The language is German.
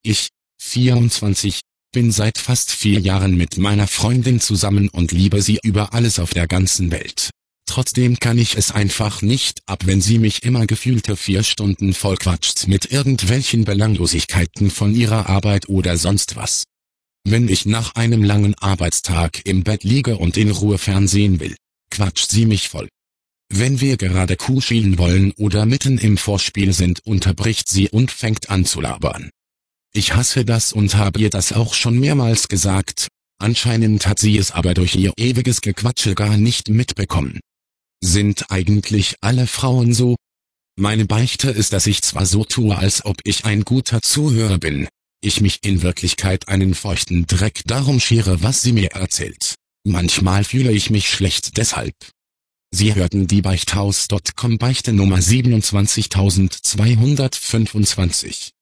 Ich, 24, bin seit fast 4 Jahren mit meiner Freundin zusammen und liebe sie über alles auf der ganzen Welt. Trotzdem kann ich es einfach nicht ab, wenn sie mich immer gefühlte 4 Stunden vollquatscht mit irgendwelchen Belanglosigkeiten von ihrer Arbeit oder sonst was. Wenn ich nach einem langen Arbeitstag im Bett liege und in Ruhe Fernsehen will, quatscht sie mich voll. Wenn wir gerade kuscheln wollen oder mitten im Vorspiel sind, unterbricht sie und fängt an zu labern. Ich hasse das und habe ihr das auch schon mehrmals gesagt, anscheinend hat sie es aber durch ihr ewiges Gequatsche gar nicht mitbekommen. Sind eigentlich alle Frauen so? Meine Beichte ist, dass ich zwar so tue, als ob ich ein guter Zuhörer bin, ich mich in Wirklichkeit einen feuchten Dreck darum schere, was sie mir erzählt. Manchmal fühle ich mich schlecht deshalb. Sie hörten die Beichthaus.com Beichte Nummer 27225.